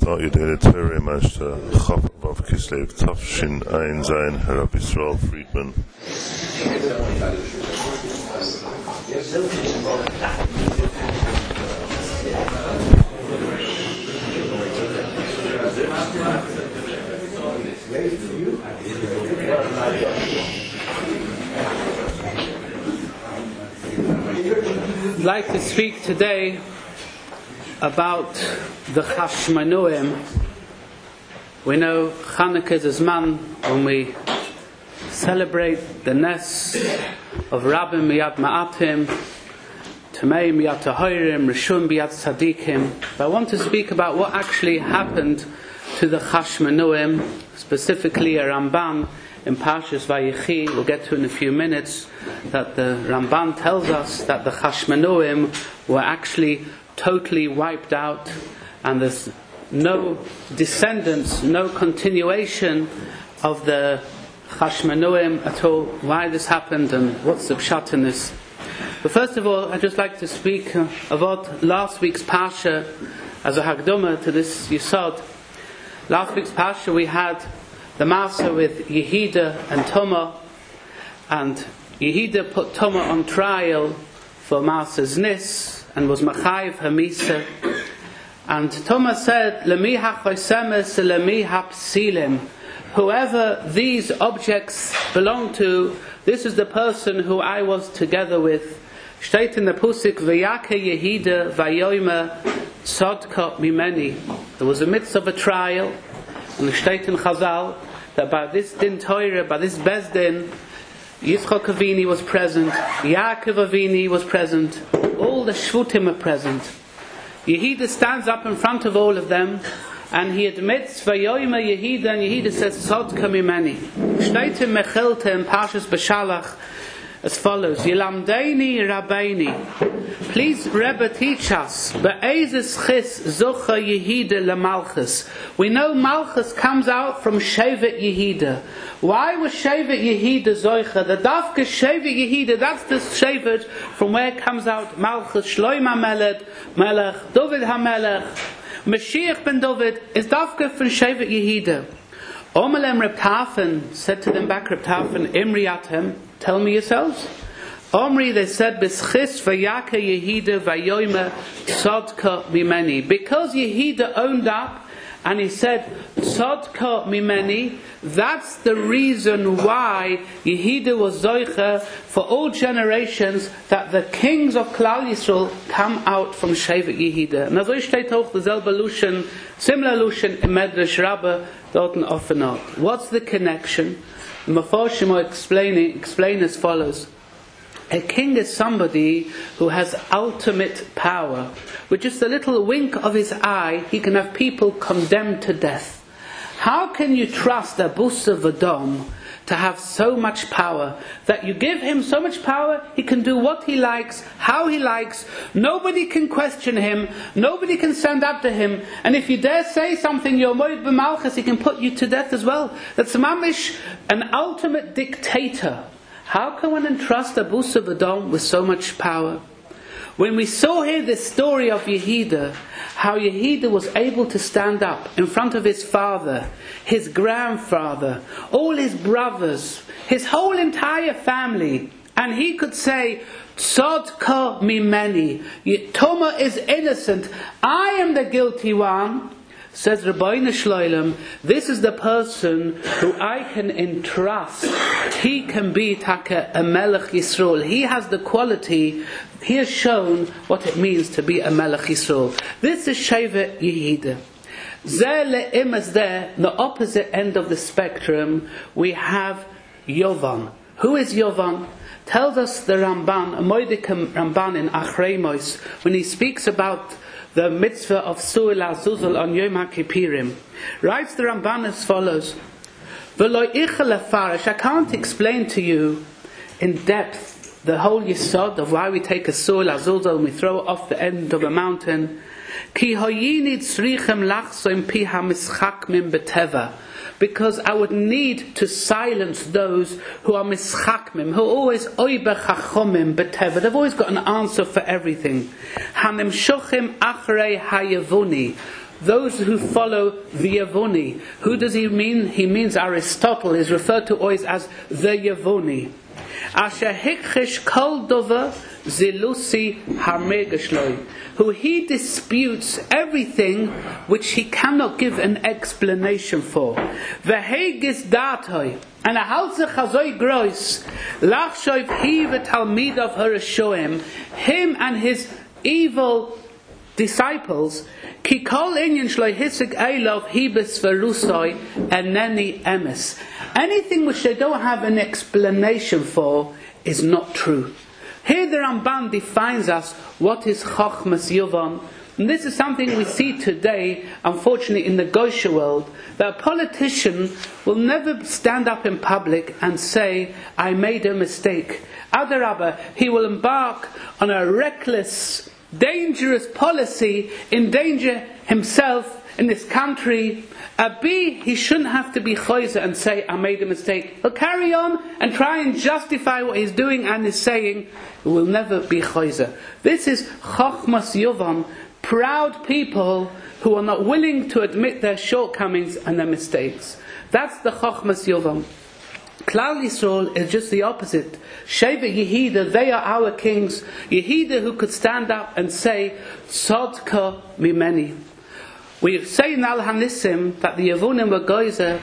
start your daily Torah Mashta Chaf Vav Kislev Tafshin Ein Zayin Rabbi Yisrael Friedman. I'd like to speak today about the Chashmonaim. We know Chanukah is a man when we celebrate the Nes of Rabbim Miyad Ma'atim, Tamei Miyad Tahorim, Rishon Biyad Tzadikim. But I want to speak about what actually happened to the Chashmonaim, specifically a Ramban in Parshas Vayechi. We'll get to in a few minutes that the Ramban tells us that the Chashmonaim were actually totally wiped out, and there's no descendants, no continuation of the Chashmonaim at all. Why this happened and what's the pshat in this? But first of all, I'd just like to speak about last week's Parsha as a Hagdama to this Yisod. Last week's Parsha we had the Masa with Yehida and Tumah, and Yehida put Tumah on trial for Masa's Nis and was Machayiv Hamisa. And Tumah said, Lemi ha'chosemes lemi ha'psilim. Whoever these objects belong to, this is the person who I was together with. Steht in the Pusik, V'yake Yehida v'yoyme tzodka mimeni. There was a midst of a trial, and the steht in Chazal that by this din Torah, by this Bezdin, Yitzchak Avini was present, Yaakov Avini was present, all the Shvutim are present. Yehida stands up in front of all of them, and he admits Vayoyma Yehida, and Yehida says Tzodka mimeni. Steht in Mechilte in Parshas Beshalach as follows: Yilamdeini Rabbeini, please Rebbe teach us. Be'ezes chis zocha Yehida lemalchus. We know Malchus comes out from Shevet Yehida. Why was Shevet Yehida zocha? The Dafka Shevet Yehida, that's the Shevet from where comes out Malchus. Shloim HaMelech, David HaMelech, Mashiach ben David is Dafka from Shevet Yehida. Omelem Reb Tarfon said to them back, Reb Tarfon, Imriatem, tell me yourselves. Omri, they said, B'schis v'yaka Yehida v'yoyme tzodka mimeni. Because Yehida owned up and he said, tzodka mimeni, that's the reason why Yehida was zoicha for all generations, that the kings of Klal Yisrael come out from Shevet Yehida. And as I steht auch derselbe Lushan, similar Lushan in Medrash Rabbah, dorten offenot. What's the connection? The Mefarshim explain as follows. A king is somebody who has ultimate power. With just a little wink of his eye, he can have people condemned to death. How can you trust a Busa Vadom to have so much power, that you give him so much power, he can do what he likes, how he likes, nobody can question him, nobody can stand up to him, and if you dare say something, you're moed b'malchus, he can put you to death as well. That's mamish, an ultimate dictator. How can one entrust a Busa Vadom with so much power? When we saw here this story of Yehida, how Yehida was able to stand up in front of his father, his grandfather, all his brothers, his whole entire family, and he could say, Tzodka mimeni, Tumah is innocent, I am the guilty one. Says Rabbeinu Shloilem, this is the person who I can entrust. He can be Taka a Melech Yisrael. He has the quality, he has shown what it means to be a Melech Yisrael. This is Shevet Yehida. Zeh le'im is there, the opposite end of the spectrum, we have Yovan. Who is Yovan? Tells us the Ramban, a Moedik Ramban in Achrei Mos, when he speaks about the mitzvah of Su'il HaZuzul on Yom HaKippurim. Writes the Ramban as follows: V'lo ichel lefarish, I can't explain to you in depth the whole yisod of why we take a Su'il HaZuzul and we throw it off the end of a mountain. Ki hoyini tzrichem lachso im pi ha-mischakmim beteva. because I would need to silence those who are mischakmim, who are always oiber chachomim beteva. They've always got an answer for everything. Hanim shochim achrei hayavuni. those who follow the Yevoni. Who does he mean? He means Aristotle is referred to always as the Yevoni. Asher hikchish kol dover zilusi harmegashloi, who he disputes everything which he cannot give an explanation for. Vehegis datoi, and a halse chazoi grois, lachshoiv he v'talmid of Harashoim, him and his evil disciples, ki kol inyan shloi hisig eilov hibis verusoi eneni emes. Anything which they don't have an explanation for is not true. Here the Ramban defines us what is Chochmas Yovan. And this is something we see today, unfortunately, in the Goisha world, that a politician will never stand up in public and say, I made a mistake. Adarabba, he will embark on a reckless, dangerous policy, endanger himself in this country. B, he shouldn't have to be choizer and say, I made a mistake. He'll carry on and try and justify what he's doing and is saying. It will never be choizer. This is Chochmas Yovan, proud people who are not willing to admit their shortcomings and their mistakes. That's the Chochmas Yovan. Klal Yisrael is just the opposite. Shevet Yehuda, they are our kings. Yehuda who could stand up and say, Tzodka mimeni. We say in Al-Hanisim that the Yevunim were goizer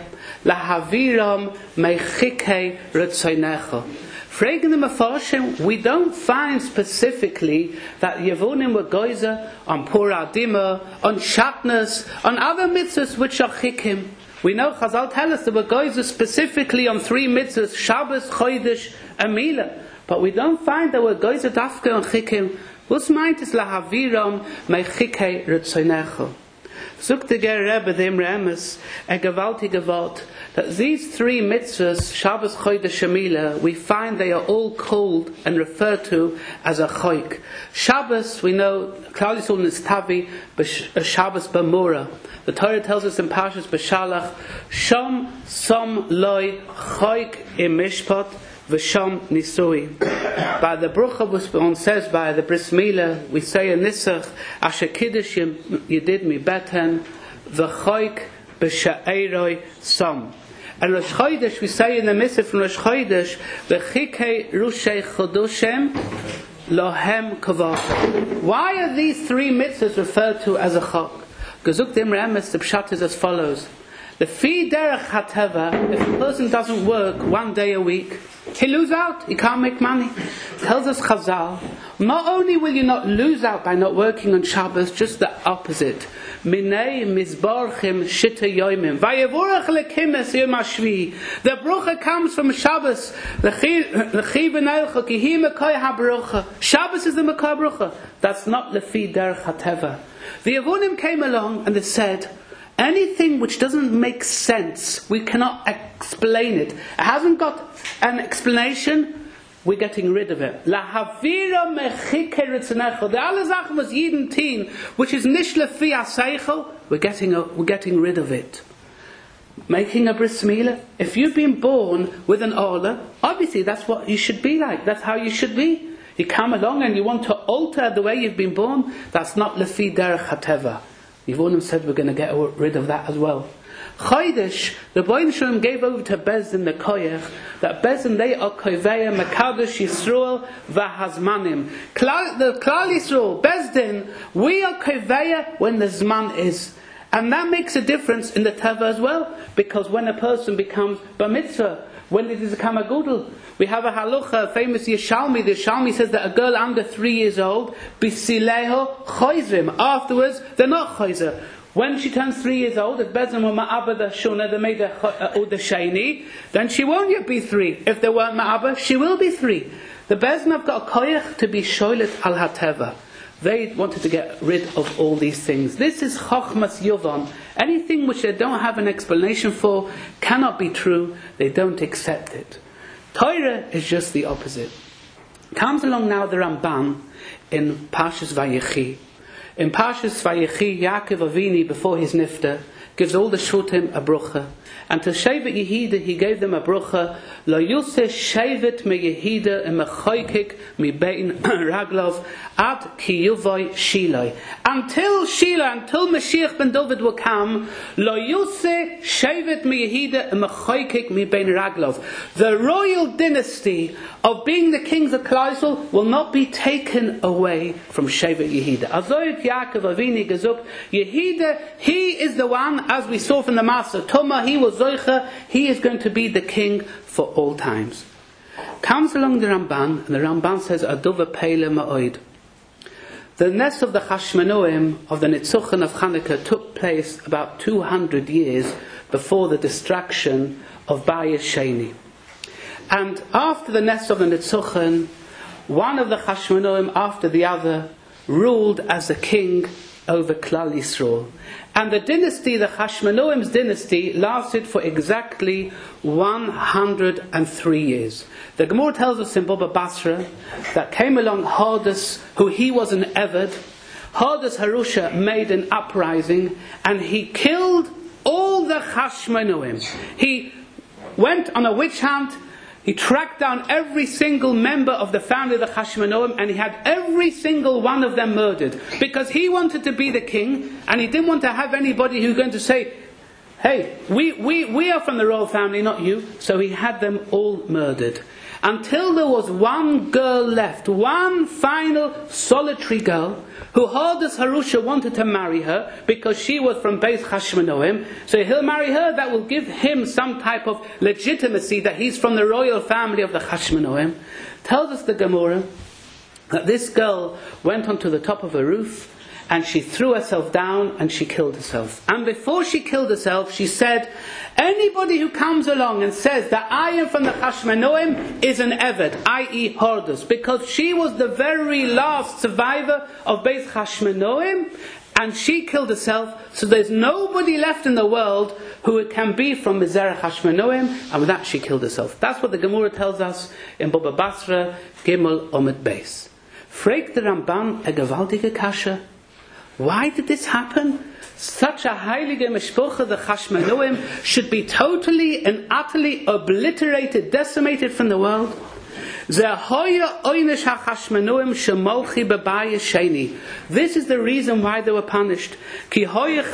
lahaviram meichikei retzoinecha. Fragen the Mefarshim, we don't find specifically that Yevunim were goizer on Pura Dima, on Shatnas, on other mitzvahs which are chikim. We know Chazal tell us they were goizer specifically on 3 mitzvahs, Shabbos, Chodesh, and Milah. But we don't find that we're goizer dafke on chikim. What's meint is lahaviram meichikei retzoinecha. Sucht der Rebbe dem Remes a gewaltige Wort that these 3 mitzvahs, Shabbos, Chodesh, Milah, we find they are all called and referred to as a choik. Shabbos, we know, Klal Yisrael is Tavi, Shabbos B'mura. The Torah tells us in Parshas B'Shalach, Shom som loy choik im mishpat v'shom nisui. By the brucha, one says by the bris milah, we say in Nisach, Asher kiddush you did me beten v'choik b'sha'eroi som. And Rosh Chodesh, we say in the Mitzvah from Rosh Chodesh, v'chikei rushei chodoshem lohem kavach. Why are these 3 mitzvahs referred to as a chok? Gezuk dem Remes, the pshat is as follows. The fi derech hateva, if a person doesn't work 1 day a week, he lose out, he can't make money. Tells us Chazal, not only will you not lose out by not working on Shabbos, just the opposite. Minei mizbarchim shita yoimim vayevurach lekimes yom hashvi. The brucha comes from Shabbos. Lechi v'nelcha ki hi mekay habrucha. Shabbos is the mekay brucha. That's not lefi derech hateva. The Yevunim came along and they said, anything which doesn't make sense, we cannot explain it. It hasn't got an explanation, we're getting rid of it. La havira mechike ritzanecho. The alle Sachen was jeden teen, which is nish lefi aseichel, we're getting rid of it. Making a bris milah. If you've been born with an orla, obviously that's what you should be like. That's how you should be. You come along and you want to alter the way you've been born, that's not lefi derech hateva. Yevunim said we're going to get rid of that as well. Chodesh, the Boin Shalom gave over to Bezdin the Koyach, that Bezdin they are Koveya, Mekadosh Yisrael, Vahazmanim. The Klal Yisrael, Bezdin, we are Koveya when the Zman is. And that makes a difference in the Teva as well, because when a person becomes Bar Mitzvah, when it is a Kamagudel, we have a halacha, famous Yishalmi. The Yishalmi says that a girl under 3 years old, bisileho choizrim. Afterwards, they're not choizer. When she turns 3 years old, if Bezim were ma'abba the shuna, they made the shayni, then she won't yet be 3. If they weren't ma'abba, she will be 3. The Bezim have got a koyach to be shoylet al hateva. They wanted to get rid of all these things. This is Chochmas Yovan. Anything which they don't have an explanation for cannot be true. They don't accept it. Torah is just the opposite. Comes along now the Ramban in Parshas Vayechi. In Parshas Vayechi, Yaakov Avinu, before his nifta, gives all the Shvutim a brucha. And to Shevet Yehuda, he gave them a brucha. Lo yuseh Shevet me Yehuda emechoykik mi bein Raglov ad ki yuvoi Shiloi. Until Shiloh, until Mashiach ben David will come, Lo yuseh Shevet me Yehuda emechoykik mi bein Raglov. The royal dynasty of being the kings of Klal Yisrael will not be taken away from Shevet Yehuda. Azoyt Yaakov Avinu gezuk Yehuda, he is the one, as we saw from the Master Tumah, he was Zoicha, he is going to be the king for all times. Comes along the Ramban, and the Ramban says, Aduva Peile Ma'oid. The nest of the Chashmonoim, of the Nitzuchen of Chanukah, took place about 200 years before the destruction of Bayis Sheni. And after the nest of the Nitzuchen, one of the Chashmonoim after the other ruled as a king over Klal Yisrael. And the dynasty, the Chashmonoim's dynasty, lasted for exactly 103 years. The Gemara tells us in Baba Basra that came along Hardus, who he was an Eved. Hardus Harusha made an uprising and he killed all the Chashmonoim. He went on a witch hunt. He tracked down every single member of the family of the Chashmonoim and he had every single one of them murdered. Because he wanted to be the king and he didn't want to have anybody who was going to say, hey, we are from the royal family, not you. So he had them all murdered. Until there was one girl left, one final solitary girl, who Hardus Harusha wanted to marry her because she was from Beis Chashmonoim. So he'll marry her, that will give him some type of legitimacy that he's from the royal family of the Chashmonoim. Tells us the Gemara that this girl went onto the top of a roof and she threw herself down and she killed herself. And before she killed herself, she said, anybody who comes along and says that I am from the Chashmonoim is an Eved, i.e. Hardus, because she was the very last survivor of Beis Chashmonoim, and she killed herself, so there's nobody left in the world who can be from Mizerach Chashmonoim, and with that she killed herself. That's what the Gemara tells us in Baba Basra, Gimel Omid Beis. Fragt the Ramban a gewaltige Kasha. Why did this happen? Such a heilige Mishpocha, the Chashmonoim, should be totally and utterly obliterated, decimated from the world. This is the reason why they were punished. If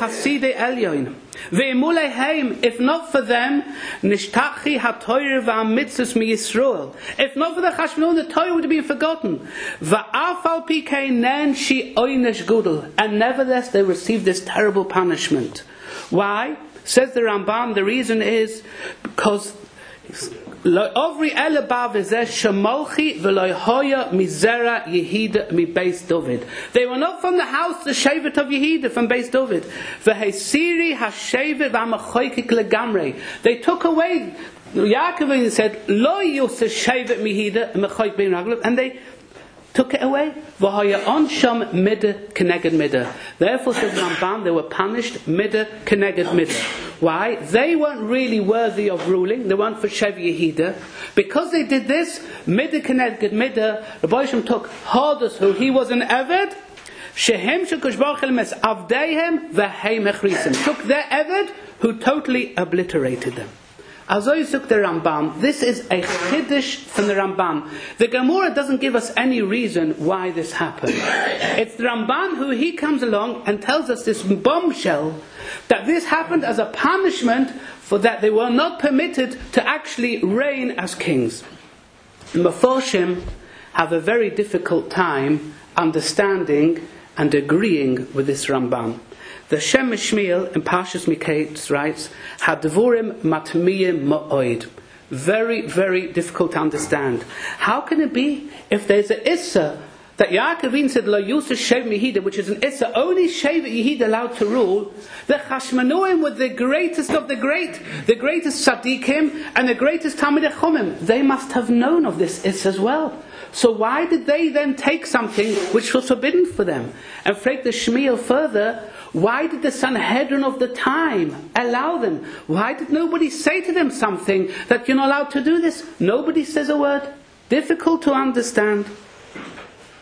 not for them, if not for the Chashmonoim, the Torah would have been forgotten. And nevertheless they received this terrible punishment. Why? Says the Ramban, the reason is because they were not from the house, the Shevet of Yehuda from Beis David. They took away, Yaakov said, Lo yuseh Shevet Yehuda emechoykik bein Raglov, and they took it away. Therefore, says Ramban, they were punished midah keneged midah. Why? They weren't really worthy of ruling. They weren't for Shevet Yehuda. Because they did this, midah keneged midah, Rabbi Shem took Hardus, who he was an Eved, shehem shekush baruch mes avdeihem v'hei mechrisim, took their Eved, who totally obliterated them. Azoy took the Ramban. This is a chiddush from the Ramban. The Gemara doesn't give us any reason why this happened. It's the Ramban who he comes along and tells us this bombshell that this happened as a punishment for that they were not permitted to actually reign as kings. Mefarshim have a very difficult time understanding and agreeing with this Ramban. The Shem Shmuel in Parshas Miketz writes, Hadvurim matmiyim ma'oid. Very, very difficult to understand. How can it be if there's an Issa that Yaakov said, Lo yuseh Shevet Yehuda, which is an Issa, only Shevet Yehuda allowed to rule, the Chashmonoim were the greatest of the greatest Tzaddikim, and the greatest Talmidei Chacham. They must have known of this Issa as well. So why did they then take something which was forbidden for them? And frag the Shmuel further, why did the Sanhedrin of the time allow them? Why did nobody say to them something that you're not allowed to do this? Nobody says a word. Difficult to understand.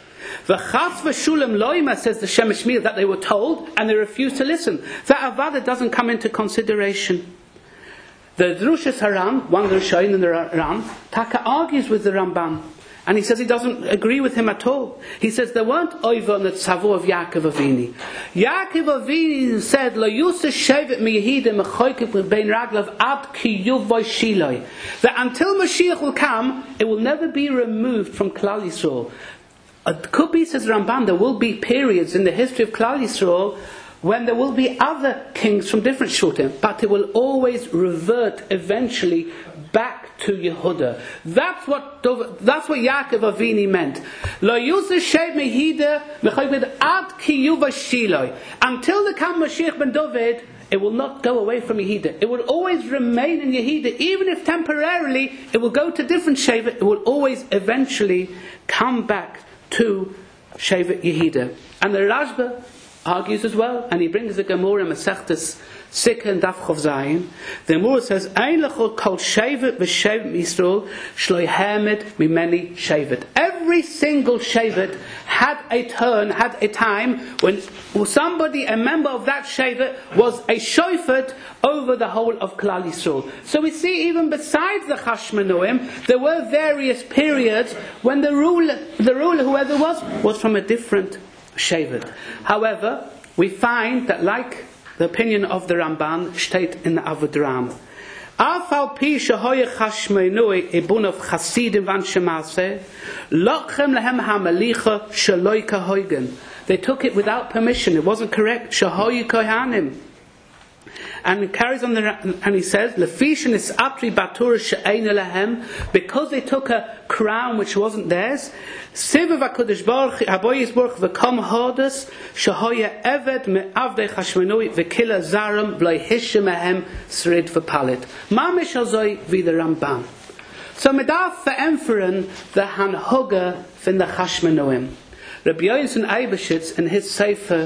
V'chas v'shulam loima, says the Shem Shmuel, that they were told and they refused to listen. That avada doesn't come into consideration. The Drushas Haran, one of the Rishonim in the Ran, Taka argues with the Ramban. And he says he doesn't agree with him at all. He says there weren't oiva on the tzavo of Yaakov Avini. Yaakov Avini said, "Lo yusah shevet miyehidim mechoykip bein raglav ad ki yuvay shiloi." That until Mashiach will come, it will never be removed from Klal Yisrael. It could be, says Ramban, there will be periods in the history of Klal Yisrael when there will be other kings from different shutim, but it will always revert eventually back to Yehuda. That's what Yaakov Avini meant. Lo yusah shevet miyehidim mechoykip ad ki yuvay shiloi. Until the come Mashiach ben David, it will not go away from Yehuda. It will always remain in Yehuda. Even if temporarily it will go to different Shevet, it will always eventually come back to Shevet Yehuda. And the Rashba argues as well, and he brings the Gemara Masechtas Sikha and Daf Chav Zayin. The Gemara says, "Ein lechol kol Shevet v'Shevet Yisrael shloi hamed mimeni Shevet." Every single Shevet had a turn, had a time when somebody, a member of that Shevet, was a shofet over the whole of Klal Yisrael. So we see even besides the Chashmonaim, there were various periods when the ruler, whoever was from a different Shevet. However, we find that, like the opinion of the Ramban, state in the Avodram, Afal pi shehoye Chashmonai ibun of Chasidim van Shemase, lokchem lehem hamalicha shaloi kahoygen. They took it without permission. It wasn't correct. Shehoye kohanim. And it carries on and he says, Lefishin is atri batur she'eina lehem, because they took a crown which wasn't theirs. Sivav HaKadosh Baruch Haboyis Baruch v'kom hodas shehoye eved me'avdei Chashmonai v'kila zaram v'loi hishem mehem srid v'palit. Mamish hazoi v'the Ramban. So medaf ve'emferen the hanhoga fin the Chashmonaim. Rabbi Yonasan Eibeshitz in his Sefer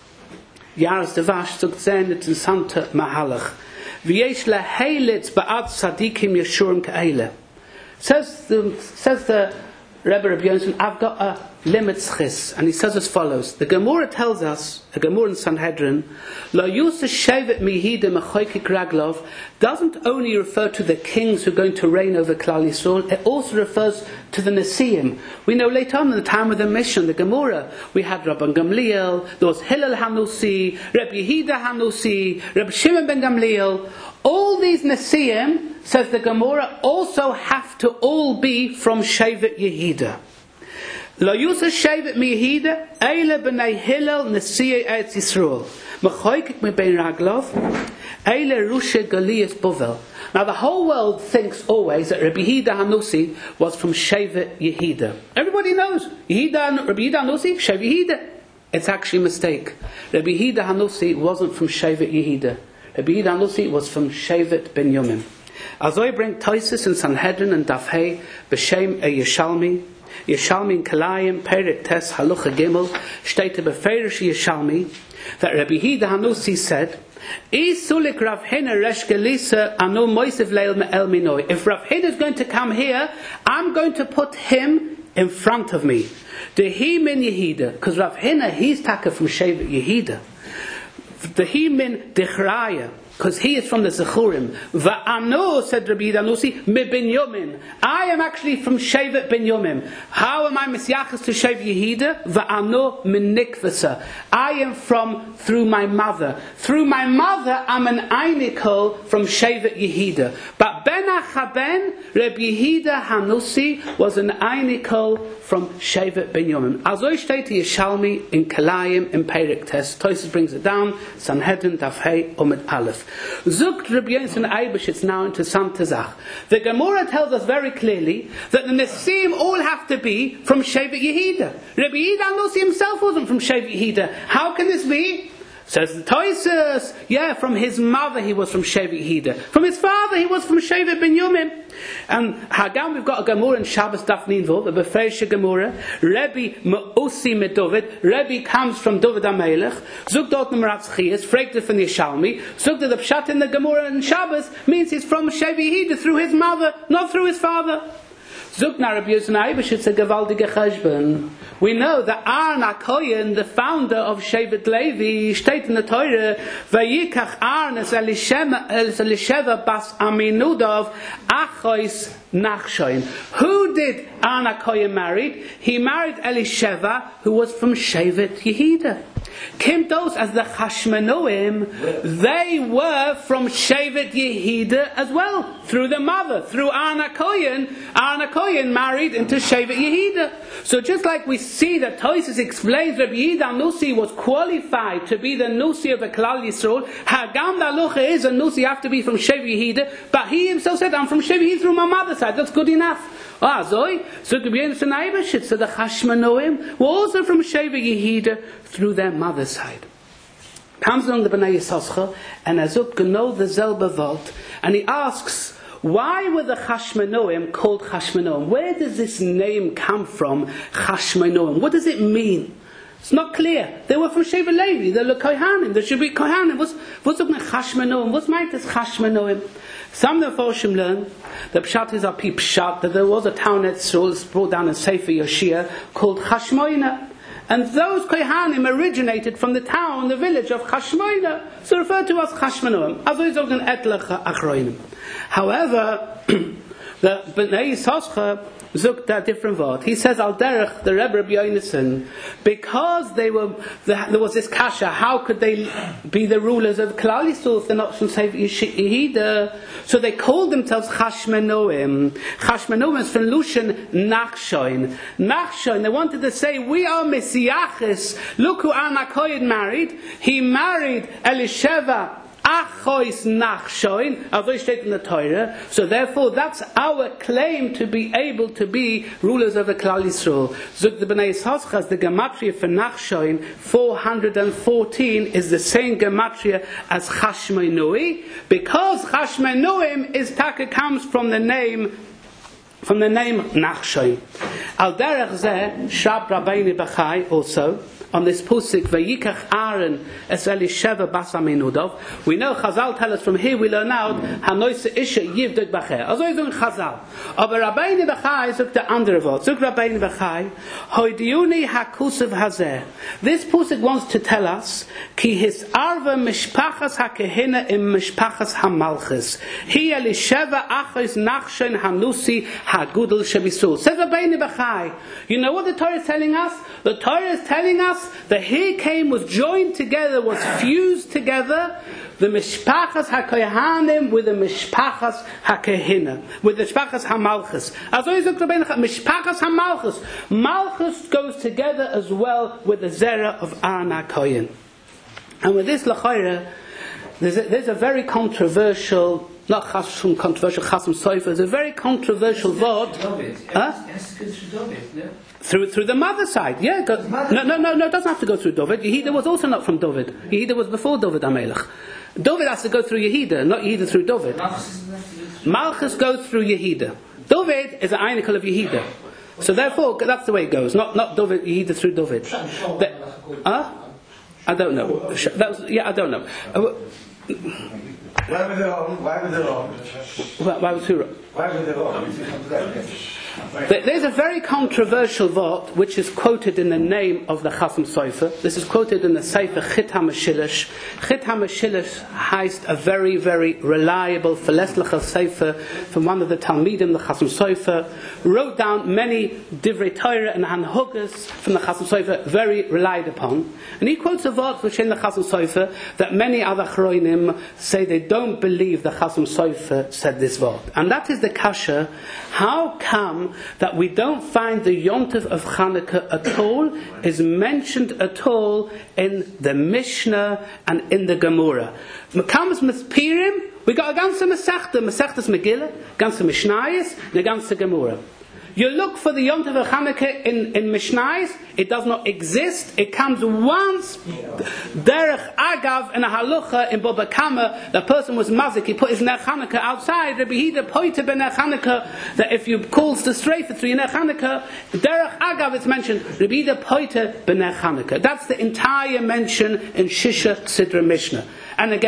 Yaras Devash sagt sehr interessante Mahalach. V'yesh leheilitz ba'ad tzadikim yeshurim ka'ele. Says the Rebbe Rabbi Yonasan, I've got a limit, and he says as follows. The Gemara tells us, the Gemara in Sanhedrin, Lo yusah shevet miyehidim mechoykik raglov, doesn't only refer to the kings who are going to reign over Klal Yisrael, it also refers to the Nesiim. We know later on in the time of the mission, the Gemara, we had Rabban Gamliel, there was Hillel Hanusi, Reb Yehuda Hanusi, Reb Shimon ben Gamliel. All these Nesiim, says the Gemara, also have to all be from Shevet Yehuda. Lo yusah shevet miyehidah eile b'nei Hillel nesiyei Eretz Yisrael mechoykik mebein raglov eile rushe Galiyas Bovel. Now the whole world thinks always that Rabbi Yehuda Hanusi was from Shevet Yehuda. Everybody knows Rabbi Yehuda Hanusi, Shevet Yehuda. It's actually a mistake. Rabbi Yehuda Hanusi wasn't from Shevet Yehuda. Rabbi Yehuda Hanusi was from Shevet Binyamin. As I bring Taisus in Sanhedrin and Daf Hey b'shem a Yeshalmi in Kalayim, Perek Tes, Halucha Gimel, steht beferish Yeshalmi, that Rabbi Yehuda Hanusi said, Isulik Rav Hina Resh Gelisa Anu Moisev Leil Me'el Minoi. If Rav Hina is going to come here, I'm going to put him in front of me. Dehi min Yehuda, because Rav Hina, he's taka from Shevet Yehuda. Dehi min Dechraya, because he is from the Zechurim. Va'ano, said Rabbi Yehuda Hanusi, me Binyamin. I am actually from Shevet Binyamin. How am I misyachas to Shevet Yehuda? Va'ano min Nikvasa. I am from through my mother. Through my mother, I'm an Einikol from Shevet Yehuda. But Ben Achaben, Rabbi Yehuda Hanusi was an Einikol from Shevet Binyamin. Azoi steht Yeshalmi in Kalayim in Perek Tes. Tosis brings it down. Sanhedrin Daf Hey Omid Aleph. Zukt Rabbi Yonasan Eibeshitz now into Samta Zach. The Gemara tells us very clearly that the Nesiim all have to be from Shevet Yehuda. Rabbi Yehuda Hanusi himself wasn't from Shevet Yehuda. How can this be? Says the Toisus, from his mother he was from Shevet Yehuda. From his father he was from Shevet Binyamin. And Hagam, we've got a Gemara in Shabbos Daf Ninvol, the Beferish Gemara. Rebbe Meusi Medovid. Rebbe comes from David HaMelech. Zug dort Meratz Chias, fragt from the Yeshalmi. Zug the Pshat in the Gemara in Shabbos means he's from Shevet Yehuda through his mother, not through his father. Zugna Rabbi Yosef it's a gewaltige cheshbon. We know that Aaron HaKohen, the founder of Shevet Levi, steht in the Torah, Vayikach Aaron es Elisheva bas Aminudov Achois Nachshoin. Who did Aaron HaKohen marry? He married Elisheva, who was from Shevet Yehuda. Kimtos as the Chashmonoim, they were from Shevet Yehuda as well, through the mother, through Aaron HaKohen. Aaron HaKohen married into Shevet Yehuda. So just like we see that Tosfos explains Rabbi Yehuda Nusi was qualified to be the Nusi of the Klal Yisrael, Hagam Dalucha is a Nusi, you have to be from Shevet Yehuda, but he himself said, I'm from Shevet Yehuda through my mother's side, that's good enough. So the Chashmonoim were also from Shevet Yehuda through their mother's side. Comes along the Bnei Yissaschar and Azuk Geno the Zelbavot, and he asks, why were the Chashmonoim called Chashmonoim? Where does this name come from, Chashmonoim? What does it mean? It's not clear. They were from Shevet Levi, they're the Kohanim, there should be Kohanim. What's up with Chashmonoim? What's meant as Chashmonoim? Some of the Foshim learn, the Pshat is a Pshat, that there was a town at Srul, brought down in Sefer Yoshia, called Chashmoina. And those Kohanim originated from the town, the village of Chashmoina, so referred to as Chashmonoim. However, the Bnei Yissaschar Zuk a different word. He says Al Derech, the Rebbe Rabbi Yonason, because there was this kasha, how could they be the rulers of Klal Yisrael if they're not from Sefer Yehuda? So they called themselves Chashmonoim. Chashmonoim is from Lushan Nachshoin. Nachshoin, they wanted to say, we are Messiachis. Look who Aaron HaKohen married. He married Elisheva Achois Nachshoin, as we state in the Torah. So therefore, that's our claim to be able to be rulers of the Klal Yisrael. Zuk the Bnei Yissaschar, the gematria for Nachshoin, 414, is the same gematria as Chashmonui, because Chashmonuim is taka comes from the name Nachshoin. Al derech zeh Shab Rabbeinu Bachai also. On this pusik, Vayikach Aaron es Elisheva bas Aminudov. We know Chazal tell us from here. We learn out Hanoise Isha Yivdek Bacher. Also is doing Chazal. Aber Rabbeinu Bachai zuk the andere Wort. Zuk Rabbeinu Bachai. Hoidiuni hakusav hazeh. This pusik wants to tell us ki his arva mishpachas hakehina im mishpachas hamalchus. He Elisheva achos nachshen hanusi hagudel shebisul. Says Rabbeinu Bachai. You know what the Torah is telling us? The Torah is telling us the Hikaim was joined together, was fused together, the Mishpachas HaKohanim with the Mishpachas HaKehina, with the Mishpachas HaMalchus. Mishpachas HaMalchus. Malchus goes together as well with the Zerah of Aaron HaKohen. And with this L'chaira, there's a very controversial, not controversial Chasam Sofer, there's a very controversial vote. Through the mother's side, yeah. No, it doesn't have to go through David. Yehuda was also not from David. Yehuda was before David HaMelech. David has to go through Yehuda, not Yehuda through David. Malchus goes through Yehuda. David is an einikel of Yehuda. So therefore, that's the way it goes. Not David, Yehuda through David. I don't know. I don't know. Why were they wrong? Why was who wrong? Why were they wrong? There's a very controversial vort which is quoted in the name of the Chasam Sofer. This is quoted in the Sefer Chit HaMeshilish. Chit HaMeshilish heist a very, very reliable Feleslecha Sefer from one of the Talmidim, the Chasam Sofer, wrote down many Divrei Torah and Hanhugas from the Chasam Sofer, very relied upon. And he quotes a vort which in the Chasam Sofer that many other Chroinim say they don't believe the Chasam Sofer said this vort. And that is the kasha. How come that we don't find the Yontif of Chanukah at all is mentioned at all in the Mishnah and in the Gemara? Mekamas Mispirim, we got a ganze Masechtas Megillah, ganze Mishnayos, and a ganze Gemara. You look for the Yontif of Chanukah in Mishnayos, it does not exist. It comes once, derech agav in a halucha in Baba Kama, the person was mazik, he put his Ner Chanukah outside, Rabbi Hida poite ben Ner Chanukah, that if you calls the strafe through your Ner Chanukah, derech agav it's mentioned, Rabbi Hida poite ben Ner Chanukah. That's the entire mention in Shisha Sidra Mishnah. And again,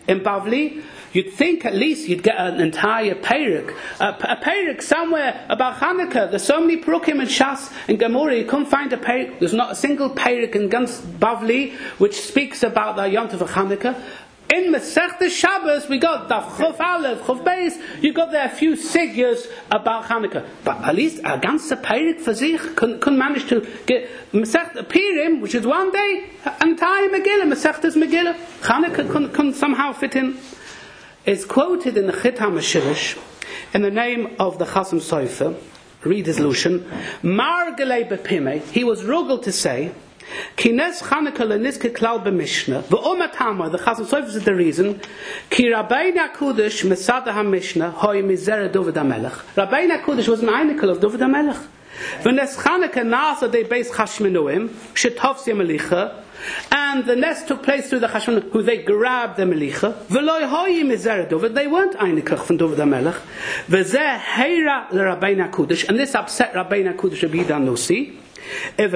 in Bavli, you'd think at least you'd get an entire Perek. A Perek somewhere about Hanukkah. There's so many Perukim and Shas and Gemara, you couldn't find a Perek. There's not a single Perek in Bavli which speaks about the Yom Tov of Hanukkah. In Masechta Shabbos, we got Daf Chuf Aleph, Chuf Beis. You got there a few sigyas about Hanukkah, but at least a ganze Perek for sich couldn't manage to get Masechta Purim, which is one day, entire Megillah, Masechta's Megillah. Hanukkah couldn't somehow fit in. It's quoted in the Chit HaMashilish in the name of the Chasam Sofer. Read his Lushan. Mar Gelei Bepime. He was rugal to say. Kines Chanukah leniske klal b'Mishnah. V'omat Hamar, the Chasam Sofer is the reason. Ki Rabbeinu HaKudosh mesada HaMishnah hoi mizera David HaMelech. Rabbeinu HaKudosh was an einikel of David HaMelech. V'nes Chanukah nasa de beis Chashmenuim shetovsi Melicha. And the nest took place through the Chashman, who they grabbed the Melicha. V'loi hoi mizera David. They weren't einikel from David HaMelech. V'zeh heira l'Rabbeinu HaKudosh. And this upset Rabbeinu HaKudosh Rabbi Yehuda Nussi. And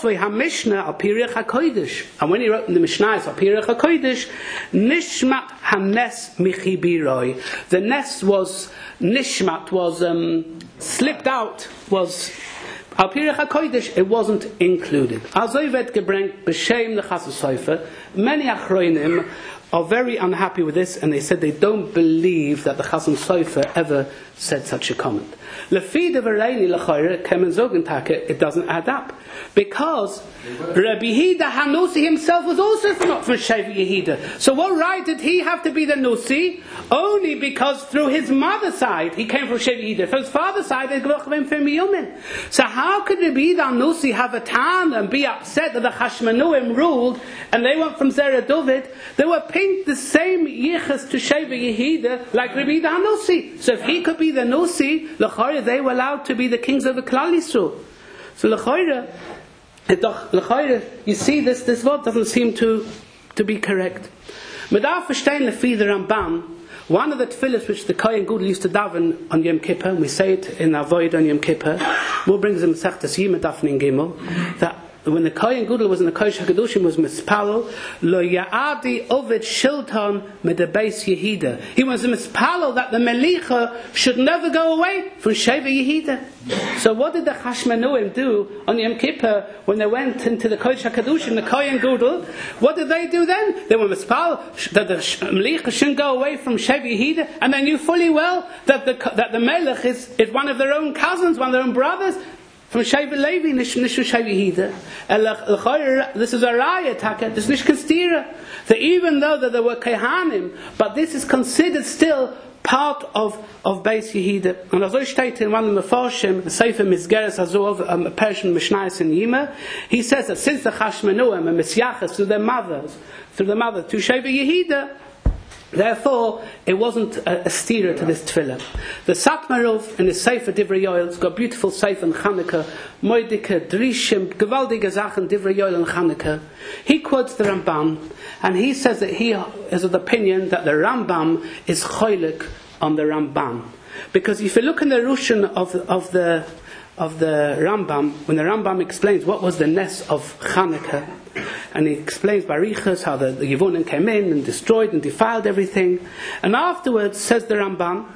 when he wrote in the Mishnah, Nishmat Hanes Michibiroi. The nest was Nishmat, was slipped out, was Al Pirech HaKodesh, it wasn't included. Azoivet gebrengt b'shem the Chasam Sofer. Many Achronim are very unhappy with this, and they said they don't believe that the Chasam Sofer ever said such a comment. Lefi de Vereini Lechayre Kemen Zogentake, it doesn't add up, because Rabbi Yehuda Hanusi himself was also not from Shevi Yehuda. So what right did he have to be the Nusi? Only because through his mother's side he came from Shevi Yehuda. From his father's side they got him from Yumin. So how could Rabbi Yehuda Hanusi have a tan and be upset that the Chashmanuim ruled and they went from Zera David? They were pinned the same yichus to Shevi Yehuda like Rabbi Yehuda Hanusi. So if he could be the Nusi, L'chayre they were allowed to be the kings of the Klal Yisrael. So L'chayre, you see this word doesn't seem to be correct. Medar verstehen lefi the Rambam, one of the tefillahs which the Kohen Gadol used to daven on Yom Kippur, we say it in Avoid on Yom Kippur, Mo brings him Masechtas Yoma Dafnin Gimel, that when the Kohen Gadol was in the Kodesh HaKadoshim was mispalel lo ya'adi ovid shilton medebeis Yehuda. He was mispalel that the Melicha should never go away from Sheva Yehuda. So what did the Chashmanuim do on Yom Kippur when they went into the Kodesh HaKadoshim, the Kohen Gadol? What did they do then? They were mispalel that the Melicha shouldn't go away from Sheva Yehuda, and they knew fully well that the Melech is one of their own cousins, one of their own brothers. From Sheva Levi, nicht Sheva Yehuda. This is a raya taka. This is nicht constira. That even though that there were kehanim, but this is considered still part of Beis Yehuda. And as I stated in one of the Mefarshim, the Sefer Mizgeres Azov, a Persian Mishnayos in Yima, he says that since the Chashmanuim and Misyachas through the mother to Sheva Yehuda, therefore, it wasn't a steerer to this tefillah. The Satmarov in his Sefer Divrei Yoel has got a beautiful Sefer in Chanukah, Moedike, Drishim, Gewaldige Sachen, Divrei Yoel and Chanukah. He quotes the Rambam, and he says that he is of the opinion that the Rambam is choilik on the Rambam. Because if you look in the Rushan of the Rambam, when the Rambam explains what was the Nes of Chanukah, and he explains Barichas how the Yevunim came in and destroyed and defiled everything, and afterwards says the Rambam,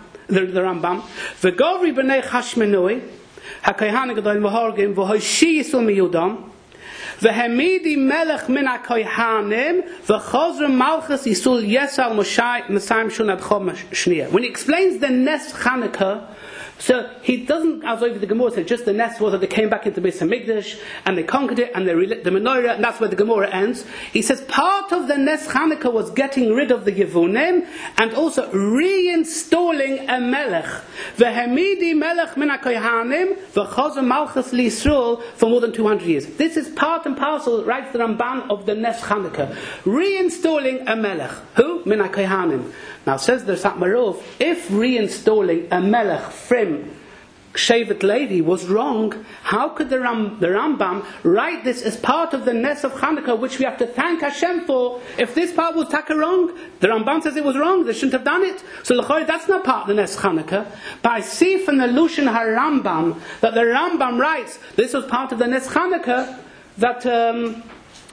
V'govri b'nei Chashmenui HaKohanim Gadol v'horgim v'hoishi Yisrael miyudam v'hemidi melech min HaKohanim v'chozru malchus Yisrael yesal Mosai Messiah Shunad Chom Shniya. When he explains the Nes Chanukah, so he doesn't, as over the Gemara said, just the nest was that they came back into Beis Hamikdash and they conquered it and they relit the menorah, and that's where the Gemara ends. He says part of the Nes Chanukah was getting rid of the Yevunim and also reinstalling a Melech. V'hemidi Melech min HaKohanim v'chozeh Malchus L'Yisrael for more than 200 years. This is part and parcel, writes the Ramban, of the Nes Chanukah. Reinstalling a Melech. Who? Min HaKohanim. Now says the Satmarov, if reinstalling a Melech from Shevet Levi was wrong, how could the Rambam write this as part of the Nes of Chanukah, which we have to thank Hashem for? If this part was taka wrong, the Rambam says it was wrong, they shouldn't have done it. So that's not part of the Nes Chanukah. But I see from the Lushan HaRambam that the Rambam writes this was part of the Nes Chanukah, that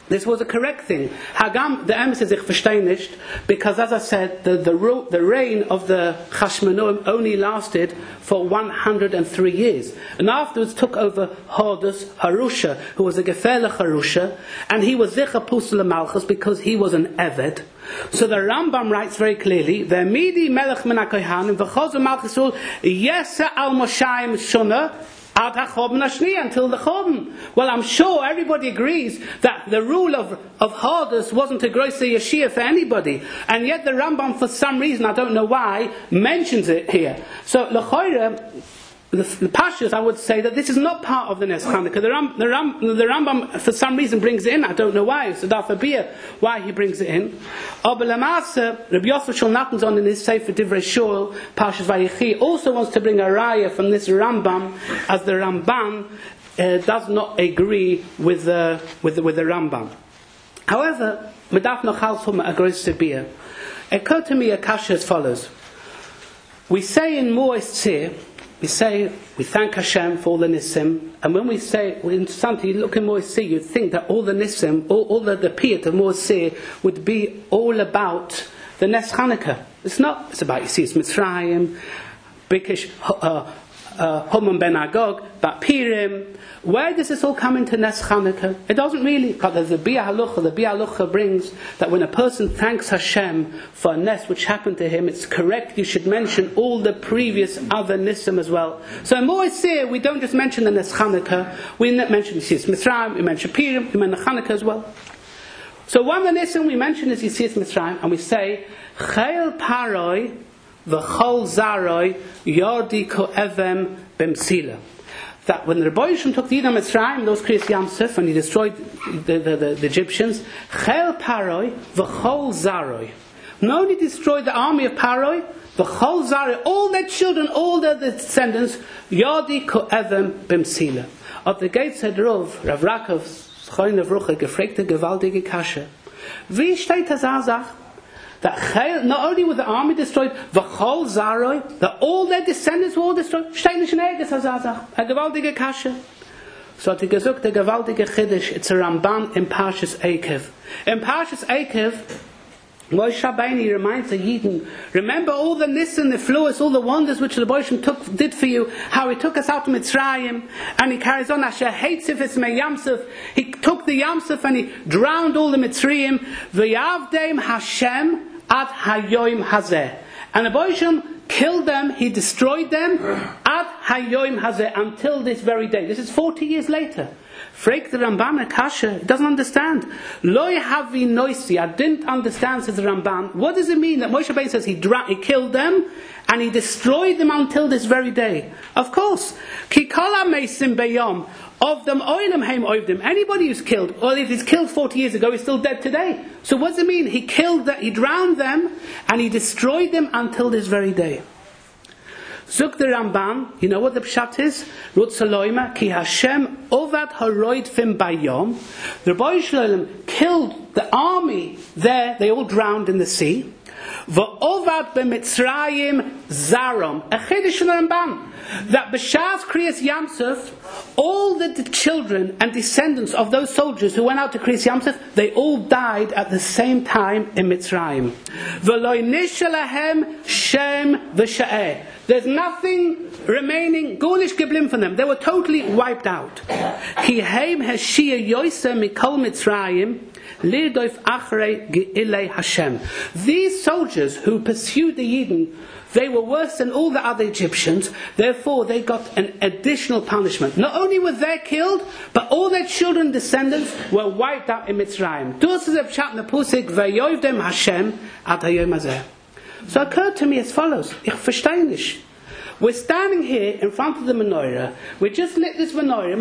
This was a correct thing. Hagam, the emes is ich verstehe nicht, because as I said, the reign of the Chashmonaim only lasted for 103 years. And afterwards took over Hordus Harusha, who was a Gefährlich Harusha, and he was Zicha Pusel Malchus because he was an Eved. So the Rambam writes very clearly, Ve'midi melech min ha-kohanim v'chozu malchus ul yesa al Moshayim shuna ad ha-chorban hashniya, until the Chorban. Well, I'm sure everybody agrees that the rule of Hordus wasn't a gross yeshia for anybody, and yet the Rambam, for some reason, I don't know why, mentions it here. So l'choira, the Pashas, I would say that this is not part of the Nes Chanukah. The Rambam, for some reason, brings it in. I don't know why. It's a dafabiyah why he brings it in. Rabbi Yosef Shul Natanzon in his Sefer Divrei Shul, Pashas Vayechi, also wants to bring a raya from this Rambam, as the Ramban does not agree with the Rambam. However, Medaf Nochal Suma agrees to be. It occurred to me a kasha as follows. We say in Mo'es Tzir, we thank Hashem for all the Nissim, and when we say, in something, you look in Mo'es Tzir, you'd think that all the Nissim, all the piyut of Mo'es Tzir would be all about the Nes Chanukah. It's not. It's about Yetzias Mitzrayim, Bikish Haman ben Agog, Bat Pirim. Where does this all come into Nes Chanukah? It doesn't really, because the Bia Halucha brings that when a person thanks Hashem for a Nes which happened to him, it's correct, you should mention all the previous other Nissim as well. So in Mo'es Tzir, we don't just mention the Nes Chanukah, we mention Yetzias Mitzrayim, we mention Pirim, we mention Chanukah as well. So one of the Nissim we mention is Yetzias Mitzrayim, and we say, Chayil Paroi v'chol Zaroi Yordi Ko'evem B'msila. That when the Rebbe Yishim took the Yidam Mitzrayim, those Kriyas Yamsuf, and he destroyed the Egyptians, Chel Paroi v'chol Zaroi. Not only destroyed the army of Paroi, v'chol Zaroi, all their children, all their descendants, Yodi Ko'evem B'msila. Of the gates said Rav Rakov, Schoin of Ruche, gefrekte gewaltige Kasche. Wie steht das Azach? That not only was the army destroyed, v'chol Zaroi, that all their descendants were all destroyed. Steht nicht in Eges Azach, a gewaltige Kasche. So hat gesagt, der gewaltige Chiddush, it's a Ramban in Parshas Eikev. In Parshas Eikev, Moshe Rabbeinu reminds the Yidden, remember all the Nissen, the Fluas, all the wonders which the Boshim did for you, how he took us out of Mitzrayim, and he carries on, Asher Heitzifis me Yamsuf, he took the Yamsuf and he drowned all the Mitzrayim, V'yavdeim Hashem ad hayoim hazeh. And the Boshim killed them, he destroyed them, ad hayoim hazeh, until this very day. This is 40 years later. Freak the Ramban Akasha, he doesn't understand. Loi havi noisi, I didn't understand, says the Ramban. What does it mean that Moshe Rabbeinu says he killed them and he destroyed them until this very day? Of course, ki kol ha-meisim beyom, of them oilam heim oivdim. Anybody who's killed, well, if he's killed 40 years ago, he's still dead today. So what does it mean? He drowned them and he destroyed them until this very day. Zuk the Ramban, you know what the pshat is? Rutzaloima ki Hashem ovad haroid fim bayom. The Rebbe Shalom killed the army there. They all drowned in the sea. V'ovad b'Mitzrayim zarom. A chiddush in the Ramban that b'shas kriyas Yamsuf, all the children and descendants of those soldiers who went out to kriyas Yamsuf, they all died at the same time in Mitzrayim. V'loi nishalahem shem v'sha'eh. There's nothing remaining, Gulish Giblim from them. They were totally wiped out. Ki heim hashia yoyse mikol Mitzrayim lidoif achrei ge'ilei Hashem. These soldiers who pursued the Yidden, they were worse than all the other Egyptians. Therefore, they got an additional punishment. Not only were they killed, but all their children and descendants were wiped out in Mitzrayim. Hashem ad hayom hazeh. So it occurred to me as follows. Ich verstehe nicht. We're standing here in front of the menorah. We just lit this menorah.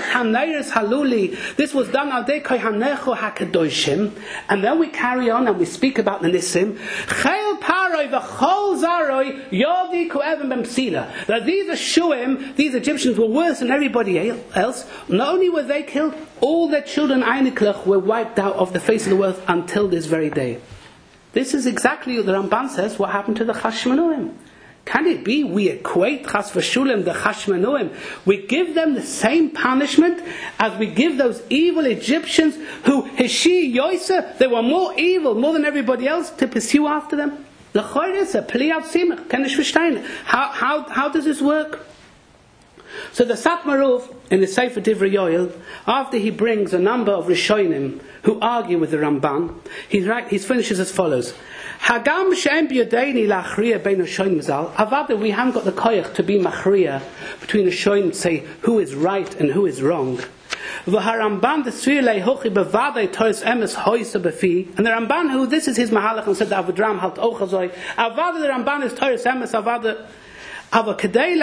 This was done al dei kohanecho hakadoshim, and then we carry on and we speak about the Nissim. Chayil paroi v'chol zaroi yodi ko'evim b'msila. That these Ashuim, these Egyptians, were worse than everybody else. Not only were they killed, all their children Einiklach were wiped out of the face of the earth until this very day. This is exactly what the Ramban says what happened to the Chashmonaim. Can it be we equate Chas v'Shulim, the Chashmonoim? We give them the same punishment as we give those evil Egyptians who, Heshi, Yoisa, they were more evil, more than everybody else, to pursue after them? How does this work? So the Satmarov, in the Sefer Divrei Yoel, after he brings a number of Rishonim who argue with the Ramban, he finishes as follows. Hagam she'em b'yodeini la'achriya bein Rishonim mazal. Avada, we haven't got the koyach to be machriya between the Rishonim to say who is right and who is wrong. V'haramban d'svir le'hochi b'vadei toris emes hoysa b'fi. And the Ramban, who this is his mahalach, and said the Avodram halt ochazoi. Avada, the Ramban is toris emes. Avada. In order to be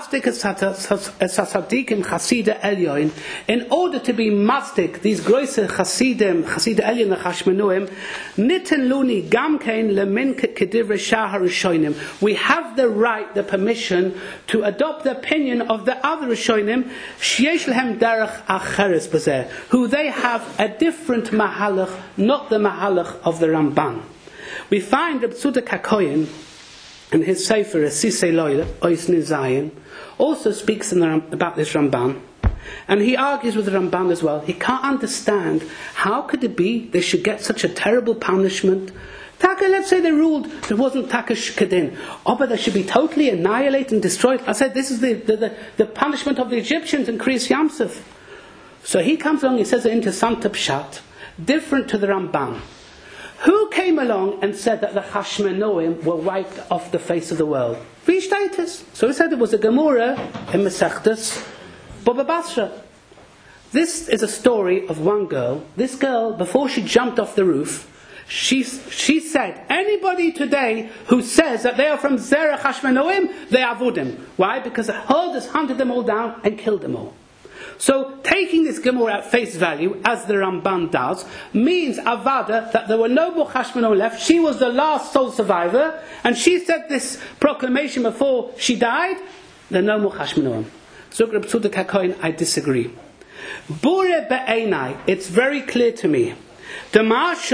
mastic, these große Chasidim Elyon and Chashmonoim, nitten luni gamkein lemin kedivrei shahar Rishonim. We have the right, the permission to adopt the opinion of the other Rishonim, sheyesh lehem derech acheres b'zeh, who they have a different mahalach, not the mahalach of the Ramban. We find Reb Tzudok HaKohen, and his Sefer Sisei Loyle, Oisni Zion, also speaks about this Ramban. And he argues with the Ramban as well. He can't understand how could it be they should get such a terrible punishment. Taka, let's say they ruled there wasn't Taka Shkadin. But they should be totally annihilated and destroyed. I said this is the punishment of the Egyptians in Kriyas Yamsuf. So he comes along, he says it into Santa Pshat, different to the Ramban. Who came along and said that the Chashmonoim were wiped off the face of the world? Vishtatis. So he said it was a Gemara in Masechtas Baba Basra. This is a story of one girl. This girl, before she jumped off the roof, she said, anybody today who says that they are from Zerach Chashmonoim, they are Avudim. Why? Because the herders hunted them all down and killed them all. So, taking this Gemara at face value, as the Ramban does, means Avada that there were no more Chashmonoim left. She was the last sole survivor, and she said this proclamation before she died. There are no more Chashmonoim. So, Reb Tzudok HaKohen, I disagree. Bure be'enai, it's very clear to me. That's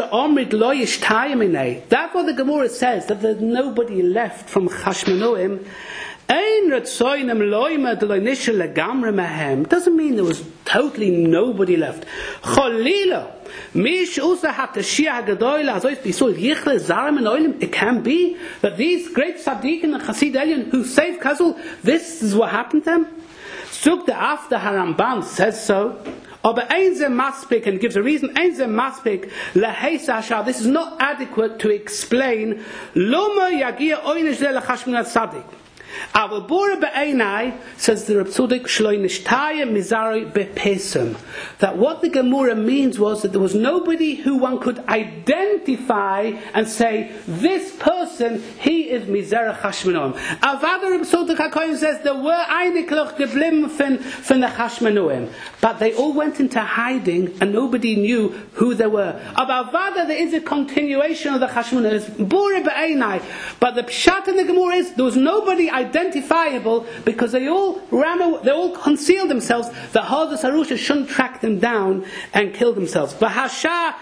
what the Gemara says, that there's nobody left from Chashmonoim. Doesn't mean there was totally nobody left. It can be that these great Tzaddikim and Chasid Elyon who saved Kazul, this is what happened to them. Sugda after Haramban says so. But Maspik, and gives a reason. This is not adequate to explain Avabura be'enai, says the Reb Tzudok, shloi nishtaya mizari be'pesum, that what the Gemara means was that there was nobody who one could identify and say, this person, he is Mizerach Chashmonoim. Avada Reb Tzudok HaKohen says there were einiglach geblim from the Chashmonoim, but they all went into hiding and nobody knew who they were. Avada, there is a continuation of the Chashmonoim, Bura be'enai, but the pshat in the Gemara is there was nobody identifiable because they all ran away, they all concealed themselves. The Hardus Harusha shouldn't track them down and kill themselves. And I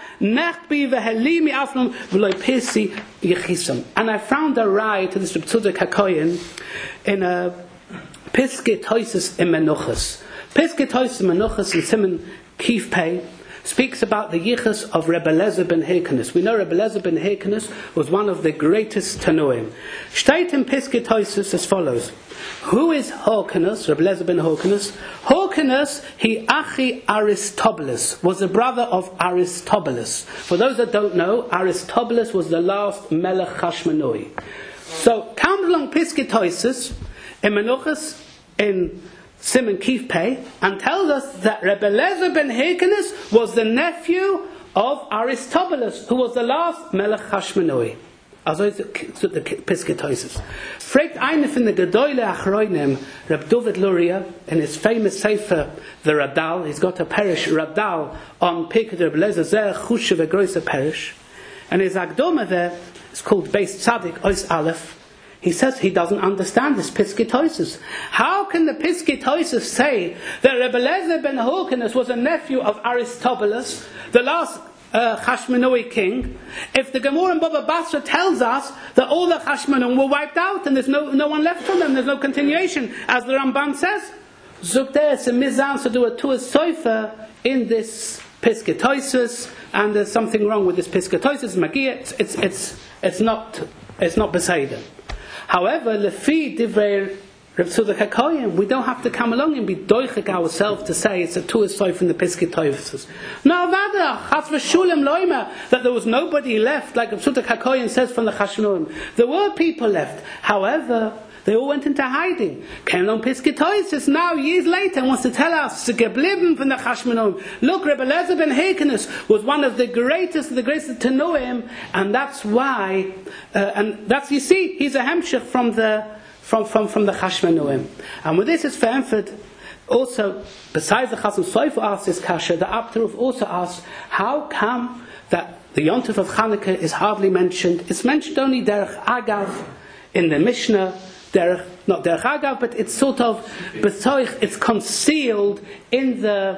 found a raya to this Reb Tzudok HaKohen in a Piskei Toises in Menuchas. Piskei Toises in Menuchas in Simon Kif Pei speaks about the yichus of Rebbe Eliezer ben Hyrcanus. We know Rebbe Eliezer ben Hyrcanus was one of the greatest Tanoim. Shteit in Piskei Toises as follows. Who is Hyrcanus, Rebbe Eliezer ben Hyrcanus? Hyrcanus, he Achi Aristobulus, was the brother of Aristobulus. For those that don't know, Aristobulus was the last Melech Chashmonoi. So, come along Piskei Toises in Menuchas in Simon Kif Pei, and tells us that Rebbe Eliezer ben Hyrcanus was the nephew of Aristobulus, who was the last Melech Chashmonoi. Also the Piskei Toises. Fragt einer von the Gedoyle Achroinim, Reb David Luria, in his famous Sefer, the Radal, he's got a parish Radal on Pirkei Reb Eliezer, Zer Chushev a Groiser parish, and his Agdoma there is called Beis Tzadik Ois Aleph. He says he doesn't understand this Piskei Toises. How can the Piskei Toises say that Rebbe Eliezer ben Hyrcanus was a nephew of Aristobulus, the last Chashmonui king, if the Gemara in Baba Basra tells us that all the Chashmonim were wiped out and there's no one left from them, there's no continuation, as the Ramban says, Zukter it's a mizan to do a tuas soifer in this Pisketoisus, and there's something wrong with this Pisketoisus Magia. It's not beside him. However, lefi divrei Rav Tzudok HaKohen, we don't have to come along and be doichik ourselves to say it's a tuas soif in the Pisketoisus. No, vada chas v'shulim loima, that there was nobody left, like Rav Tzudok HaKohen says from the Chashmonim. There were people left. However, they all went into hiding. Came along Pisketoisus now, years later, and wants to tell us to geblieben from the Chashmonim. Look, Rebbe Eliezer ben Hekenes was one of the greatest Tanoim, and that's why, and that's, you see, he's a hemshech from the Chashmonim. And with this is Fernford also, besides the Chasam Sofer asks this kasha, the Abtaruf also asks, how come that the Yontif of Chanukah is hardly mentioned? It's mentioned only Derech Agav in the Mishnah, not Derech Agav, but it's sort of betoich, it's concealed in the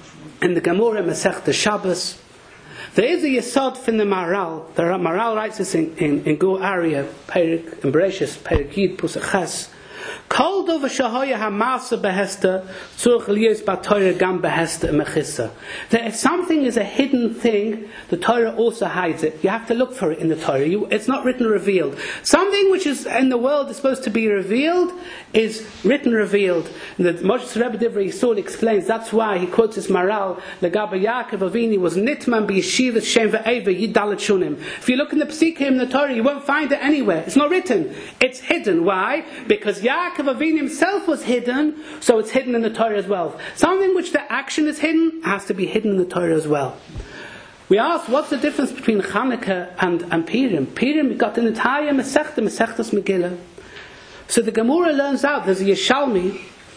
Gemara Masechta Shabbos. There is a Yesod from the Maral. The Maral writes this in Gur Aryeh, Perik, in Bereshis, Perik Yid, Pusach Ches. Kol dov shahoya hamasa behesta tzurich liyos b'Torah gam behesta mechissa. That if something is a hidden thing, the Torah also hides it. You have to look for it in the Torah. It's not written revealed. Something which is in the world is supposed to be revealed is written revealed. And the Moshe Rebbe Divrei Yisrael explains that's why he quotes this Maral. Legaba Yaakov Avini was nitman b'yeshiva shem ve'eva yidalet shunim. If you look in the Pesikim in the Torah, you won't find it anywhere. It's not written. It's hidden. Why? Because Yaakov Avinu himself was hidden, so it's hidden in the Torah as well. Something which the action is hidden has to be hidden in the Torah as well. We asked, what's the difference between Chanukah and Purim? Purim, we got an entire Masechtas Megillah. So the Gemara learns out, there's a Yeshalmi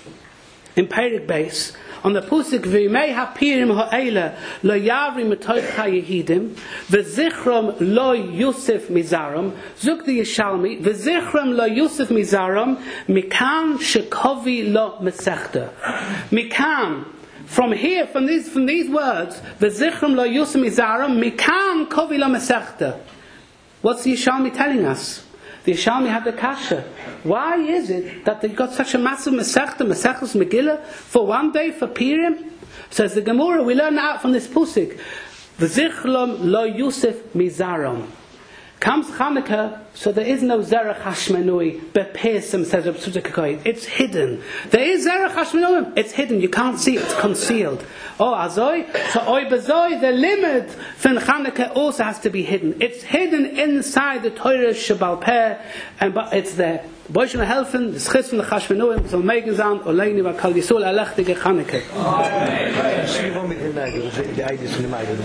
in Perik Beis, on the Pusik, V'imei ha-Purim ha'ela lo yavri metoich ha-Yehidim v'zichrom lo Yusuf mizarom zuk the Yeshalmi v'zichrom lo Yusuf mizarom mikan shekovi lo mesechta mikan, from here, from these words, v'zichrom lo Yusuf mizarom mikan kovi lo mesechta. What's the Yeshalmi telling us? The Yeshalmi had the kasha. Why is it that they got such a massive Masechtas Megillah for one day for Purim? Says the Gemara, we learn out from this pusik. V'zichlom lo Yusuf mizarom. Comes Chanukah, so there is no Zerach Hashmenui bepesim, says Rav Tzudok HaKohen. It's hidden. There is Zerach Hashmenui. It's hidden. You can't see it. It's concealed. Oh, azoi. So oi bezoi, the limit from Chanukah also has to be hidden. It's hidden inside the Torah Shebal Peh, but it's there. Boy shall helfen, the schis from the Chashmenuim, so megen zan, oleini wa kal Yisrael alechtige Chanukah. Schwierig mit den Meiden, die Eides von der Meiden.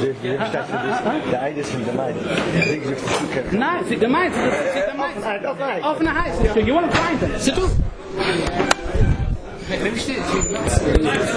Die Eides von der Meiden. Nein, sie gemeint. Offene Heiß. You won't find them.